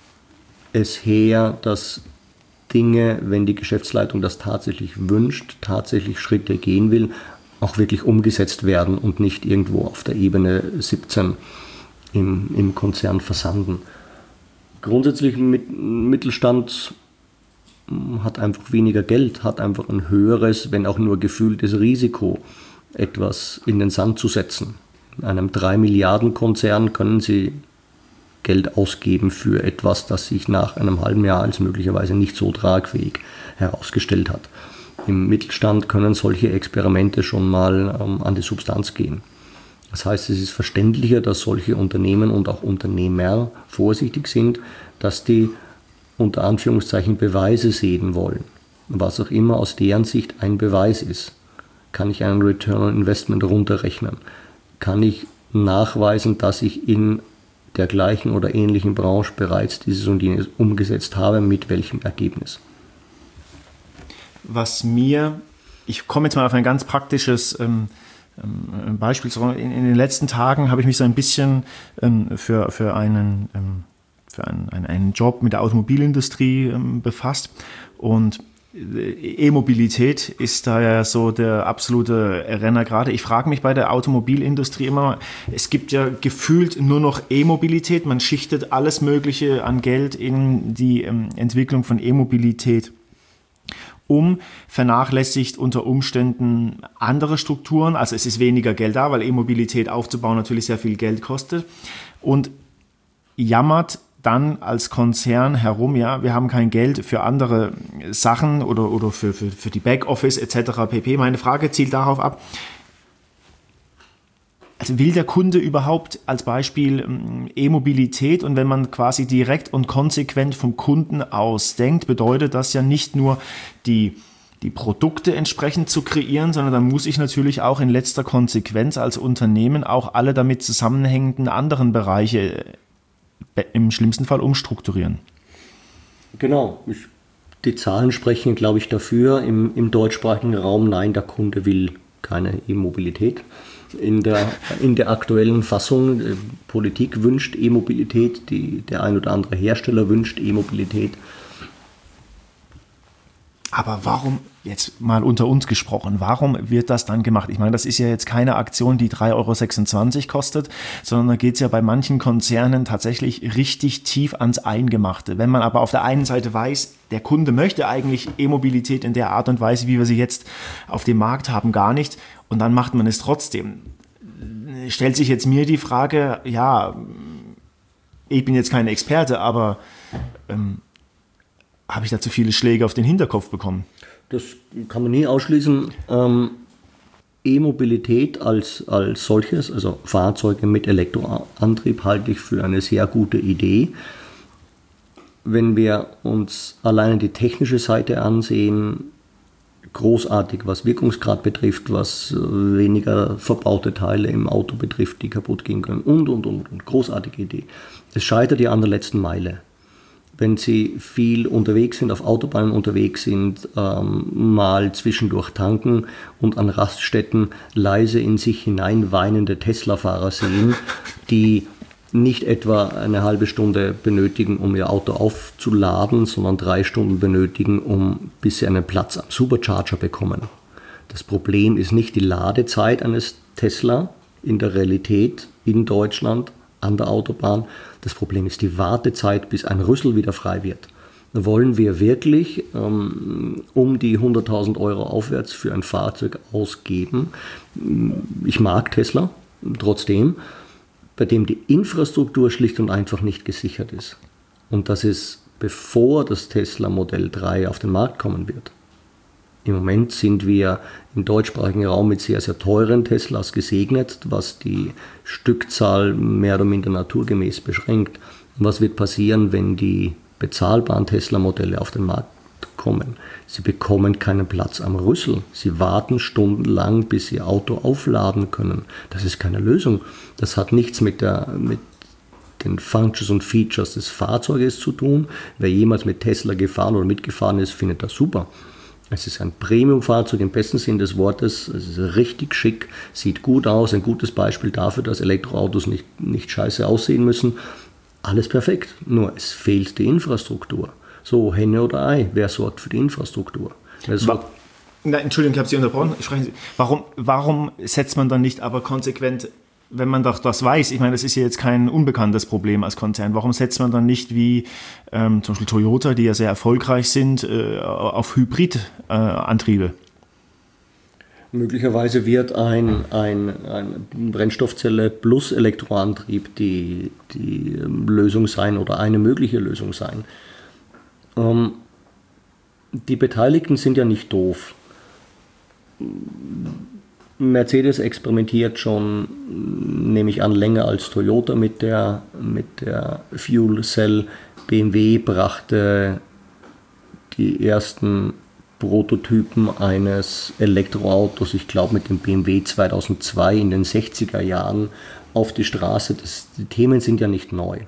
es her, dass Dinge, wenn die Geschäftsleitung das tatsächlich wünscht, tatsächlich Schritte gehen will, auch wirklich umgesetzt werden und nicht irgendwo auf der Ebene siebzehn im, im Konzern versanden. Grundsätzlich mit Mittelstand hat einfach weniger Geld, hat einfach ein höheres, wenn auch nur gefühltes Risiko, etwas in den Sand zu setzen. In einem drei Milliarden Konzern können Sie Geld ausgeben für etwas, das sich nach einem halben Jahr als möglicherweise nicht so tragfähig herausgestellt hat. Im Mittelstand können solche Experimente schon mal ähm, an die Substanz gehen. Das heißt, es ist verständlicher, dass solche Unternehmen und auch Unternehmer vorsichtig sind, dass die unter Anführungszeichen Beweise sehen wollen. Was auch immer aus deren Sicht ein Beweis ist. Kann ich einen Return on Investment runterrechnen? Kann ich nachweisen, dass ich in der gleichen oder ähnlichen Branche bereits dieses und jenes umgesetzt habe, mit welchem Ergebnis? Was mir, ich komme jetzt mal auf ein ganz praktisches ähm, ähm, Beispiel. In, in den letzten Tagen habe ich mich so ein bisschen ähm, für, für einen, ähm, für einen, einen, einen Job mit der Automobilindustrie ähm, befasst und E-Mobilität ist da ja so der absolute Renner gerade. Ich frage mich bei der Automobilindustrie immer, es gibt ja gefühlt nur noch E-Mobilität. Man schichtet alles Mögliche an Geld in die ähm, Entwicklung von E-Mobilität um, vernachlässigt unter Umständen andere Strukturen. Also es ist weniger Geld da, weil E-Mobilität aufzubauen natürlich sehr viel Geld kostet und jammert dann als Konzern herum, ja, wir haben kein Geld für andere Sachen oder, oder für, für, für die Backoffice et cetera pp. Meine Frage zielt darauf ab, also will der Kunde überhaupt als Beispiel E-Mobilität, und wenn man quasi direkt und konsequent vom Kunden aus denkt, bedeutet das ja nicht nur die die Produkte entsprechend zu kreieren, sondern dann muss ich natürlich auch in letzter Konsequenz als Unternehmen auch alle damit zusammenhängenden anderen Bereiche im schlimmsten Fall umstrukturieren. Genau. Ich, die Zahlen sprechen, glaube ich, dafür. Im, im deutschsprachigen Raum, nein, der Kunde will keine E-Mobilität. In der, in der aktuellen Fassung, äh, Politik wünscht E-Mobilität, die, der ein oder andere Hersteller wünscht E-Mobilität. Aber warum, jetzt mal unter uns gesprochen, warum wird das dann gemacht? Ich meine, das ist ja jetzt keine Aktion, die drei Euro sechsundzwanzig kostet, sondern da geht es ja bei manchen Konzernen tatsächlich richtig tief ans Eingemachte. Wenn man aber auf der einen Seite weiß, der Kunde möchte eigentlich E-Mobilität in der Art und Weise, wie wir sie jetzt auf dem Markt haben, gar nicht, und dann macht man es trotzdem. Stellt sich jetzt mir die Frage, ja, ich bin jetzt kein Experte, aber ähm, habe ich da zu viele Schläge auf den Hinterkopf bekommen? Das kann man nie ausschließen. Ähm, E-Mobilität als, als solches, also Fahrzeuge mit Elektroantrieb, halte ich für eine sehr gute Idee. Wenn wir uns alleine die technische Seite ansehen, großartig, was Wirkungsgrad betrifft, was weniger verbaute Teile im Auto betrifft, die kaputt gehen können und, und, und, und. Großartige Idee. Es scheitert ja an der letzten Meile. Wenn Sie viel unterwegs sind, auf Autobahnen unterwegs sind, ähm, mal zwischendurch tanken und an Raststätten leise in sich hinein weinende Tesla-Fahrer sehen, die nicht etwa eine halbe Stunde benötigen, um ihr Auto aufzuladen, sondern drei Stunden benötigen, um bis sie einen Platz am Supercharger bekommen. Das Problem ist nicht die Ladezeit eines Tesla in der Realität in Deutschland an der Autobahn. Das Problem ist die Wartezeit, bis ein Rüssel wieder frei wird. Wollen wir wirklich ähm, um die hunderttausend Euro aufwärts für ein Fahrzeug ausgeben? Ich mag Tesla, trotzdem, bei dem die Infrastruktur schlicht und einfach nicht gesichert ist. Und das ist, bevor das Tesla Modell drei auf den Markt kommen wird. Im Moment sind wir im deutschsprachigen Raum mit sehr, sehr teuren Teslas gesegnet, was die Stückzahl mehr oder minder naturgemäß beschränkt. Und was wird passieren, wenn die bezahlbaren Tesla-Modelle auf den Markt kommen? Sie bekommen keinen Platz am Rüssel. Sie warten stundenlang, bis sie ihr Auto aufladen können. Das ist keine Lösung. Das hat nichts mit der, mit den Functions und Features des Fahrzeuges zu tun. Wer jemals mit Tesla gefahren oder mitgefahren ist, findet das super. Es ist ein Premium-Fahrzeug im besten Sinn des Wortes. Es ist richtig schick, sieht gut aus. Ein gutes Beispiel dafür, dass Elektroautos nicht, nicht scheiße aussehen müssen. Alles perfekt, nur es fehlt die Infrastruktur. So, Henne oder Ei, wer sorgt für die Infrastruktur? Wa- Na, Entschuldigung, ich habe Sie unterbrochen. Sprechen Sie. Warum, warum setzt man dann nicht aber konsequent, wenn man doch das weiß, ich meine, das ist ja jetzt kein unbekanntes Problem als Konzern, warum setzt man dann nicht wie ähm, zum Beispiel Toyota, die ja sehr erfolgreich sind, äh, auf Hybridantriebe? Möglicherweise wird ein, ein, ein Brennstoffzelle plus Elektroantrieb die, die Lösung sein oder eine mögliche Lösung sein. Ähm, die Beteiligten sind ja nicht doof. Mercedes experimentiert schon, nehme ich an, länger als Toyota mit der, mit der Fuel Cell. B M W brachte die ersten Prototypen eines Elektroautos, ich glaube mit dem B M W zweitausendzwei in den sechziger Jahren auf die Straße. Das, die Themen sind ja nicht neu.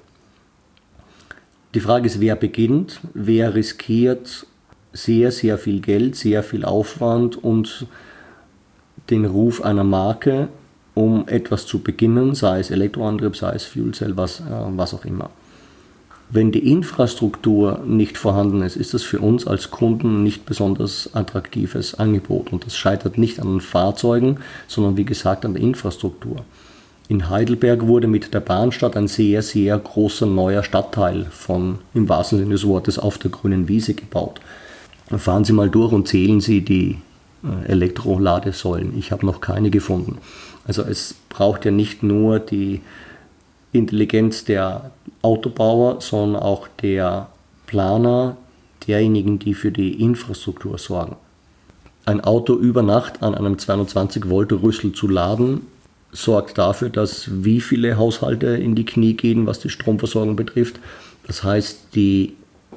Die Frage ist, wer beginnt, wer riskiert sehr, sehr viel Geld, sehr viel Aufwand und den Ruf einer Marke, um etwas zu beginnen, sei es Elektroantrieb, sei es Fuel Cell, was, äh, was auch immer. Wenn die Infrastruktur nicht vorhanden ist, ist das für uns als Kunden nicht besonders attraktives Angebot. Und das scheitert nicht an den Fahrzeugen, sondern wie gesagt an der Infrastruktur. In Heidelberg wurde mit der Bahnstadt ein sehr, sehr großer neuer Stadtteil von, im wahrsten Sinne des Wortes, auf der grünen Wiese gebaut. Fahren Sie mal durch und zählen Sie die Elektroladesäulen. Ich habe noch keine gefunden. Also es braucht ja nicht nur die Intelligenz der Autobauer, sondern auch der Planer, derjenigen, die für die Infrastruktur sorgen. Ein Auto über Nacht an einem zweihundertzwanzig Volt Rüssel zu laden, sorgt dafür, dass wie viele Haushalte in die Knie gehen, was die Stromversorgung betrifft. Das heißt, die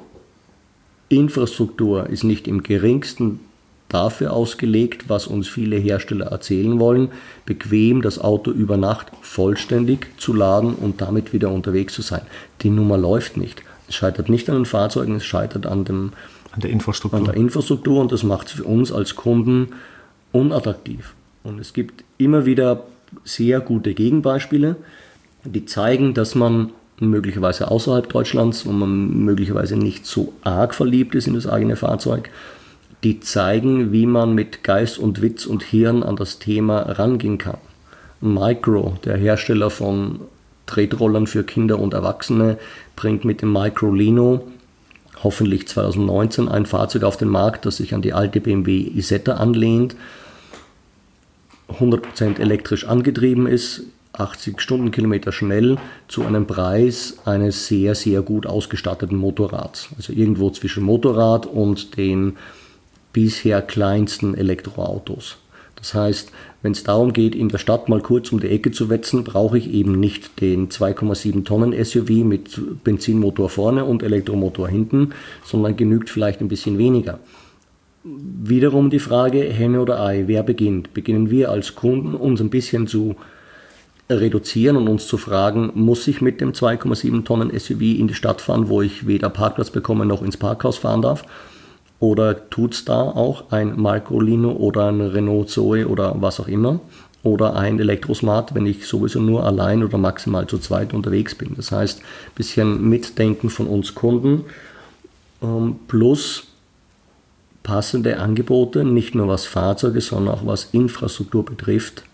Infrastruktur ist nicht im geringsten dafür ausgelegt, was uns viele Hersteller erzählen wollen, bequem das Auto über Nacht vollständig zu laden und damit wieder unterwegs zu sein. Die Nummer läuft nicht. Es scheitert nicht an den Fahrzeugen, es scheitert an, dem, an, der, Infrastruktur. an der Infrastruktur und das macht es für uns als Kunden unattraktiv. Und es gibt immer wieder sehr gute Gegenbeispiele, die zeigen, dass man möglicherweise außerhalb Deutschlands, wo man möglicherweise nicht so arg verliebt ist in das eigene Fahrzeug, die zeigen, wie man mit Geist und Witz und Hirn an das Thema rangehen kann. Micro, der Hersteller von Tretrollern für Kinder und Erwachsene, bringt mit dem Micro Lino hoffentlich zweitausendneunzehn ein Fahrzeug auf den Markt, das sich an die alte B M W Isetta anlehnt, hundert Prozent elektrisch angetrieben ist, achtzig Stundenkilometer schnell, zu einem Preis eines sehr, sehr gut ausgestatteten Motorrads. Also irgendwo zwischen Motorrad und den bisher kleinsten Elektroautos. Das heißt, wenn es darum geht, in der Stadt mal kurz um die Ecke zu wetzen, brauche ich eben nicht den zwei Komma sieben Tonnen S U V mit Benzinmotor vorne und Elektromotor hinten, sondern genügt vielleicht ein bisschen weniger. Wiederum die Frage, Henne oder Ei, wer beginnt? Beginnen wir als Kunden uns ein bisschen zu reduzieren und uns zu fragen, muss ich mit dem zwei Komma sieben Tonnen S U V in die Stadt fahren, wo ich weder Parkplatz bekomme noch ins Parkhaus fahren darf? Oder tut es da auch ein Micro Lino oder ein Renault Zoe oder was auch immer? Oder ein Elektrosmart, wenn ich sowieso nur allein oder maximal zu zweit unterwegs bin. Das heißt, ein bisschen Mitdenken von uns Kunden ähm, plus passende Angebote, nicht nur was Fahrzeuge, sondern auch was Infrastruktur betrifft,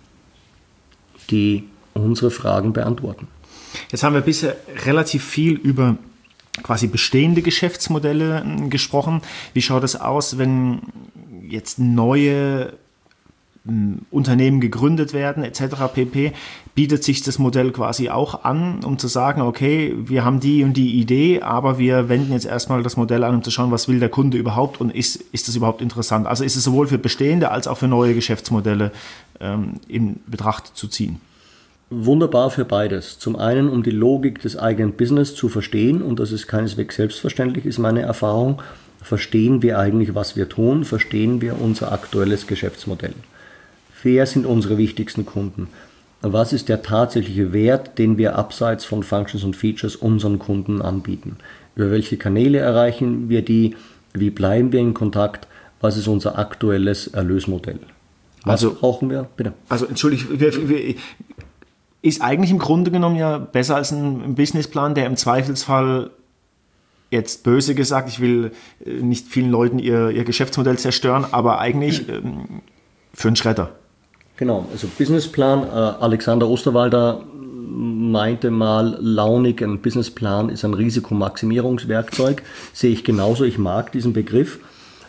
die unsere Fragen beantworten. Jetzt haben wir bisher relativ viel über quasi bestehende Geschäftsmodelle gesprochen. Wie schaut es aus, wenn jetzt neue Unternehmen gegründet werden et cetera pp. Bietet sich das Modell quasi auch an, um zu sagen, okay, wir haben die und die Idee, aber wir wenden jetzt erstmal das Modell an, um zu schauen, was will der Kunde überhaupt und ist, ist das überhaupt interessant? Also ist es sowohl für bestehende als auch für neue Geschäftsmodelle ähm, in Betracht zu ziehen? Wunderbar für beides. Zum einen, um die Logik des eigenen Business zu verstehen, und das ist keineswegs selbstverständlich, ist meine Erfahrung, verstehen wir eigentlich, was wir tun, verstehen wir unser aktuelles Geschäftsmodell. Wer sind unsere wichtigsten Kunden? Was ist der tatsächliche Wert, den wir abseits von Functions und Features unseren Kunden anbieten? Über welche Kanäle erreichen wir die? Wie bleiben wir in Kontakt? Was ist unser aktuelles Erlösmodell? Was also, brauchen wir? Bitte. Also, entschuldigt, wir, wir, ist eigentlich im Grunde genommen ja besser als ein Businessplan, der im Zweifelsfall, jetzt böse gesagt, ich will nicht vielen Leuten ihr, ihr Geschäftsmodell zerstören, aber eigentlich ähm, für einen Schredder. Genau, also Businessplan, äh, Alexander Osterwalder meinte mal launig, ein Businessplan ist ein Risikomaximierungswerkzeug, sehe ich genauso, ich mag diesen Begriff.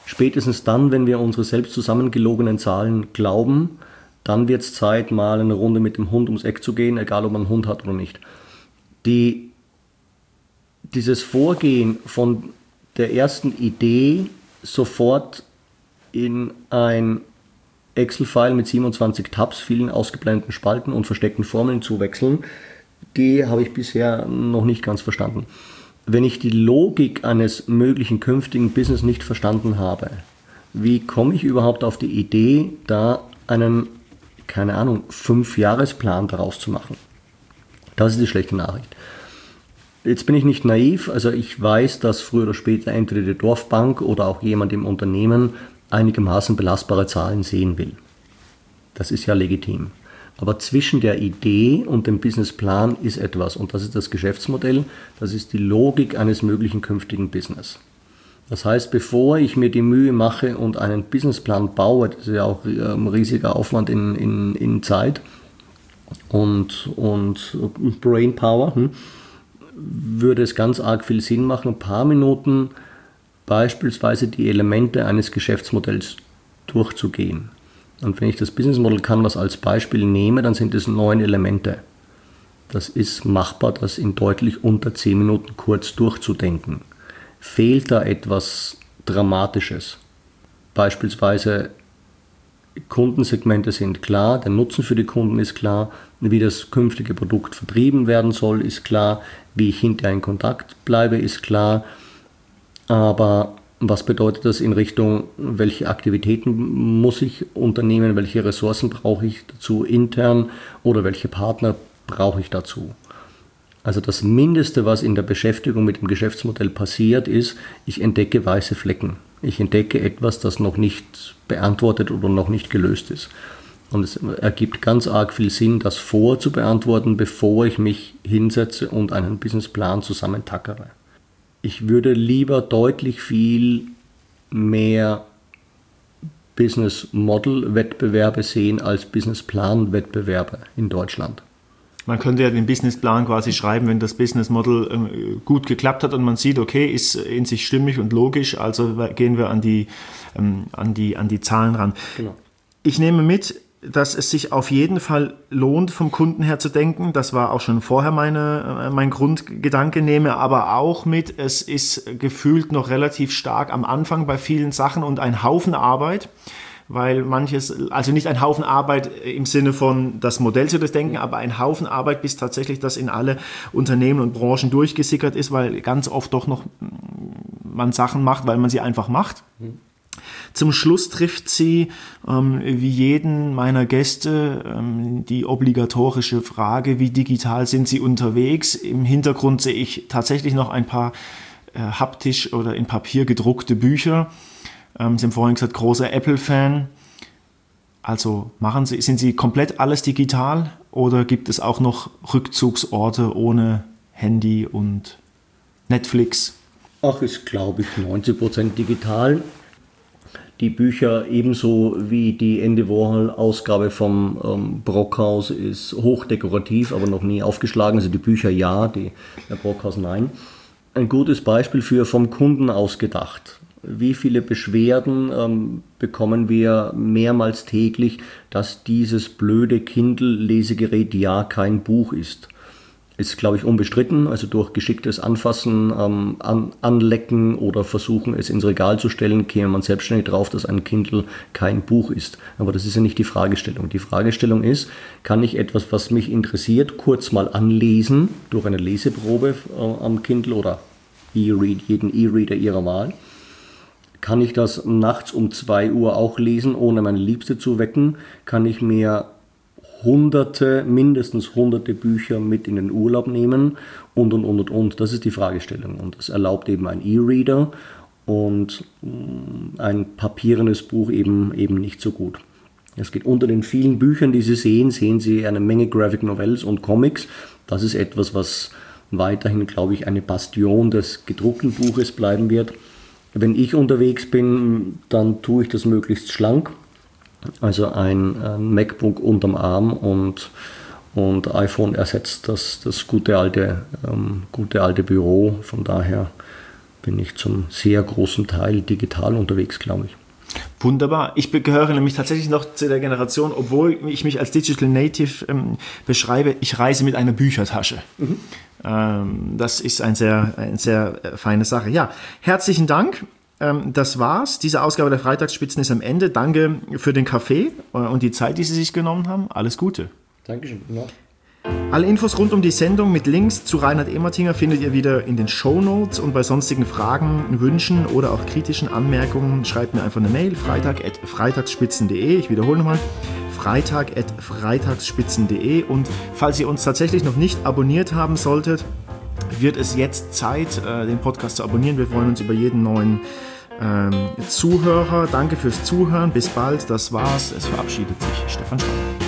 Spätestens dann, wenn wir unsere selbst zusammengelogenen Zahlen glauben, dann wird es Zeit, mal eine Runde mit dem Hund ums Eck zu gehen, egal ob man einen Hund hat oder nicht. Die, dieses Vorgehen von der ersten Idee sofort in ein Excel-File mit siebenundzwanzig Tabs, vielen ausgeblendeten Spalten und versteckten Formeln zu wechseln, die habe ich bisher noch nicht ganz verstanden. Wenn ich die Logik eines möglichen künftigen Business nicht verstanden habe, wie komme ich überhaupt auf die Idee, da einen, keine Ahnung, Fünf-Jahresplan daraus zu machen? Das ist die schlechte Nachricht. Jetzt bin ich nicht naiv, also ich weiß, dass früher oder später entweder die Dorfbank oder auch jemand im Unternehmen einigermaßen belastbare Zahlen sehen will. Das ist ja legitim. Aber zwischen der Idee und dem Businessplan ist etwas, und das ist das Geschäftsmodell, das ist die Logik eines möglichen künftigen Business. Das heißt, bevor ich mir die Mühe mache und einen Businessplan baue, das ist ja auch ein riesiger Aufwand in, in, in Zeit und, und Brainpower, hm, würde es ganz arg viel Sinn machen, ein paar Minuten beispielsweise die Elemente eines Geschäftsmodells durchzugehen. Und wenn ich das Business Model Canvas als Beispiel nehme, dann sind es neun Elemente. Das ist machbar, das in deutlich unter zehn Minuten kurz durchzudenken. Fehlt da etwas Dramatisches? Beispielsweise Kundensegmente sind klar, der Nutzen für die Kunden ist klar, wie das künftige Produkt vertrieben werden soll, ist klar, wie ich hinterher in Kontakt bleibe, ist klar. Aber was bedeutet das in Richtung, welche Aktivitäten muss ich unternehmen, welche Ressourcen brauche ich dazu intern oder welche Partner brauche ich dazu? Also das Mindeste, was in der Beschäftigung mit dem Geschäftsmodell passiert, ist, ich entdecke weiße Flecken. Ich entdecke etwas, das noch nicht beantwortet oder noch nicht gelöst ist. Und es ergibt ganz arg viel Sinn, das vorzubeantworten, bevor ich mich hinsetze und einen Businessplan zusammentackere. Ich würde lieber deutlich viel mehr Business Model Wettbewerbe sehen als Business Plan Wettbewerbe in Deutschland. Man könnte ja den Businessplan quasi schreiben, wenn das Business Model ähm, gut geklappt hat und man sieht, okay, ist in sich stimmig und logisch, also gehen wir an die, ähm, an die, an die Zahlen ran. Genau. Ich nehme mit, dass es sich auf jeden Fall lohnt, vom Kunden her zu denken. Das war auch schon vorher meine, mein Grundgedanke. Nehme aber auch mit, es ist gefühlt noch relativ stark am Anfang bei vielen Sachen und ein Haufen Arbeit, weil manches, also nicht ein Haufen Arbeit im Sinne von das Modell zu durchdenken, aber ein Haufen Arbeit, bis tatsächlich das in alle Unternehmen und Branchen durchgesickert ist, weil ganz oft doch noch man Sachen macht, weil man sie einfach macht. Mhm. Zum Schluss trifft sie, ähm, wie jeden meiner Gäste, ähm, die obligatorische Frage, wie digital sind sie unterwegs? Im Hintergrund sehe ich tatsächlich noch ein paar äh, haptisch oder in Papier gedruckte Bücher. Ähm, Sie haben vorhin gesagt, großer Apple-Fan. Also machen Sie, sind Sie komplett alles digital oder gibt es auch noch Rückzugsorte ohne Handy und Netflix? Ach, ist glaube ich neunzig Prozent digital. Die Bücher ebenso wie die Andy Warhol-Ausgabe vom ähm, Brockhaus ist hochdekorativ, aber noch nie aufgeschlagen. Also die Bücher ja, die, der Brockhaus nein. Ein gutes Beispiel für vom Kunden aus gedacht. Wie viele Beschwerden ähm, bekommen wir mehrmals täglich, dass dieses blöde Kindle-Lesegerät ja kein Buch ist? Ist, glaube ich, unbestritten, also durch geschicktes Anfassen, ähm, an, Anlecken oder Versuchen, es ins Regal zu stellen, käme man selbstständig drauf, dass ein Kindle kein Buch ist. Aber das ist ja nicht die Fragestellung. Die Fragestellung ist, kann ich etwas, was mich interessiert, kurz mal anlesen, durch eine Leseprobe äh, am Kindle oder E-Read, jeden E-Reader Ihrer Wahl? Kann ich das nachts um zwei Uhr auch lesen, ohne meine Liebste zu wecken? Kann ich mir hunderte, mindestens hunderte Bücher mit in den Urlaub nehmen und, und, und, und, und. Das ist die Fragestellung. Und das erlaubt eben ein E-Reader und ein papierenes Buch eben, eben nicht so gut. Es geht unter den vielen Büchern, die Sie sehen, sehen Sie eine Menge Graphic Novels und Comics. Das ist etwas, was weiterhin, glaube ich, eine Bastion des gedruckten Buches bleiben wird. Wenn ich unterwegs bin, dann tue ich das möglichst schlank. Also ein, ein MacBook unterm Arm und, und iPhone ersetzt das, das gute, alte, ähm, gute alte Büro. Von daher bin ich zum sehr großen Teil digital unterwegs, glaube ich. Wunderbar. Ich gehöre nämlich tatsächlich noch zu der Generation, obwohl ich mich als Digital Native ähm, beschreibe, ich reise mit einer Büchertasche. Mhm. Ähm, das ist ein sehr, eine sehr feine Sache. Ja, herzlichen Dank. Ähm, das war's. Diese Ausgabe der Freitagsspitzen ist am Ende. Danke für den Kaffee und die Zeit, die Sie sich genommen haben. Alles Gute. Dankeschön. Ja. Alle Infos rund um die Sendung mit Links zu Reinhard Emertinger findet ihr wieder in den Shownotes und bei sonstigen Fragen, Wünschen oder auch kritischen Anmerkungen schreibt mir einfach eine Mail, freitag at freitagsspitzen punkt de. Ich wiederhole nochmal, freitag at freitagsspitzen punkt de. Und falls ihr uns tatsächlich noch nicht abonniert haben solltet, wird es jetzt Zeit, den Podcast zu abonnieren. Wir freuen uns über jeden neuen ähm, Zuhörer. Danke fürs Zuhören. Bis bald. Das war's. Es verabschiedet sich Stefan Schramm.